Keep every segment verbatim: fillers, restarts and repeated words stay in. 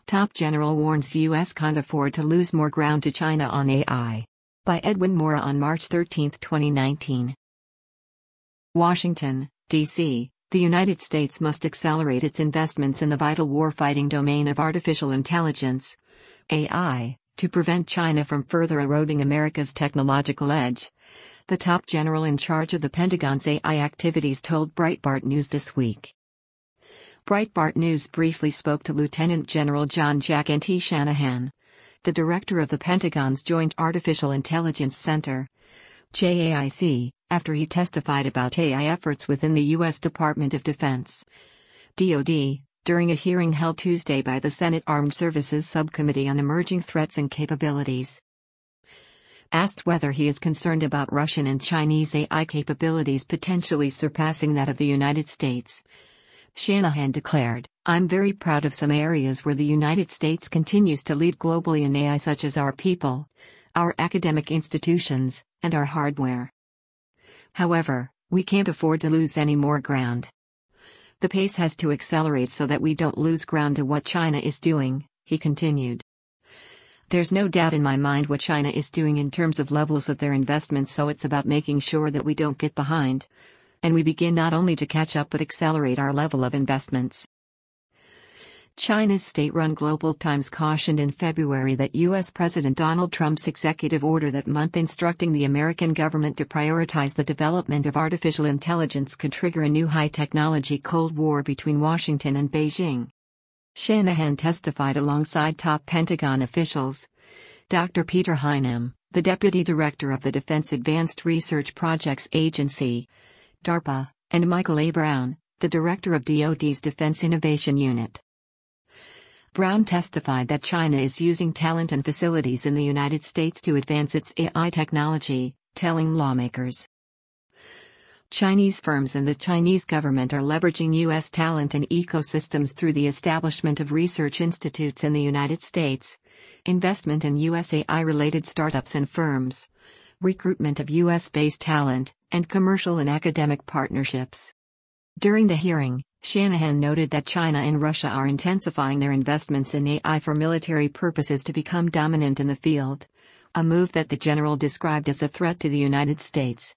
Top general warns U S can't afford to lose more ground to China on A I. By Edwin Mora on March thirteenth, twenty nineteen. Washington, D C The United States must accelerate its investments in the vital warfighting domain of artificial intelligence, A I, to prevent China from further eroding America's technological edge. The top general in charge of the Pentagon's A I activities told Breitbart News this week. Breitbart News briefly spoke to Lieutenant General John Jack N T Shanahan, the director of the Pentagon's Joint Artificial Intelligence Center, J A I C, after he testified about A I efforts within the U S Department of Defense, D O D, during a hearing held Tuesday by the Senate Armed Services Subcommittee on Emerging Threats and Capabilities. Asked whether he is concerned about Russian and Chinese A I capabilities potentially surpassing that of the United States, Shanahan declared, "I'm very proud of some areas where the United States continues to lead globally in A I, such as our people, our academic institutions, and our hardware. However, we can't afford to lose any more ground. The pace has to accelerate so that we don't lose ground to what China is doing," he continued. "There's no doubt in my mind what China is doing in terms of levels of their investments, so it's about making sure that we don't get behind, and we begin not only to catch up but accelerate our level of investments." China's state-run Global Times cautioned in February that U S President Donald Trump's executive order that month instructing the American government to prioritize the development of artificial intelligence could trigger a new high-technology Cold War between Washington and Beijing. Shanahan testified alongside top Pentagon officials, Doctor Peter Heinem, the deputy director of the Defense Advanced Research Projects Agency, DARPA, and Michael A. Brown, the director of D O D's Defense Innovation Unit. Brown testified that China is using talent and facilities in the United States to advance its A I technology, telling lawmakers, "Chinese firms and the Chinese government are leveraging U S talent and ecosystems through the establishment of research institutes in the United States, investment in U S A I-related startups and firms, recruitment of U S-based talent, and commercial and academic partnerships." During the hearing, Shanahan noted that China and Russia are intensifying their investments in A I for military purposes to become dominant in the field, a move that the general described as a threat to the United States.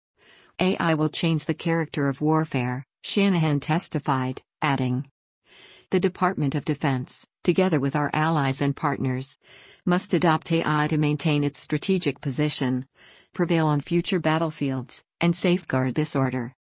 "A I will change the character of warfare," Shanahan testified, adding, "The Department of Defense, together with our allies and partners, must adopt A I to maintain its strategic position, prevail on future battlefields, and safeguard this order."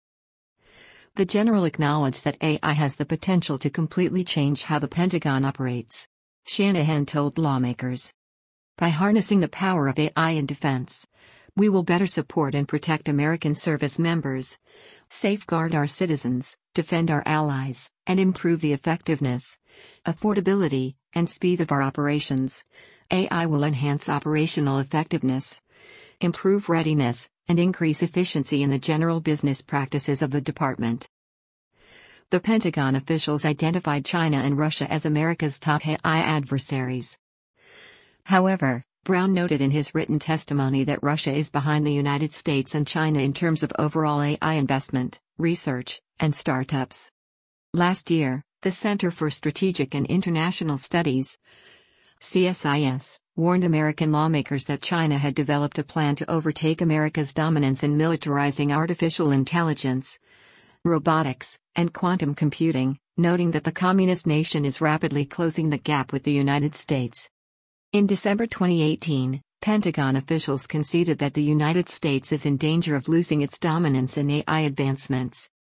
The general acknowledged that A I has the potential to completely change how the Pentagon operates. Shanahan told lawmakers, "By harnessing the power of A I in defense, we will better support and protect American service members, safeguard our citizens, defend our allies, and improve the effectiveness, affordability, and speed of our operations. A I will enhance operational effectiveness, improve readiness, and increase efficiency in the general business practices of the department." The Pentagon officials identified China and Russia as America's top A I adversaries. However, Brown noted in his written testimony that Russia is behind the United States and China in terms of overall A I investment, research, and startups. Last year, the Center for Strategic and International Studies, C S I S, warned American lawmakers that China had developed a plan to overtake America's dominance in militarizing artificial intelligence, robotics, and quantum computing, noting that the communist nation is rapidly closing the gap with the United States. In December twenty eighteen, Pentagon officials conceded that the United States is in danger of losing its dominance in A I advancements.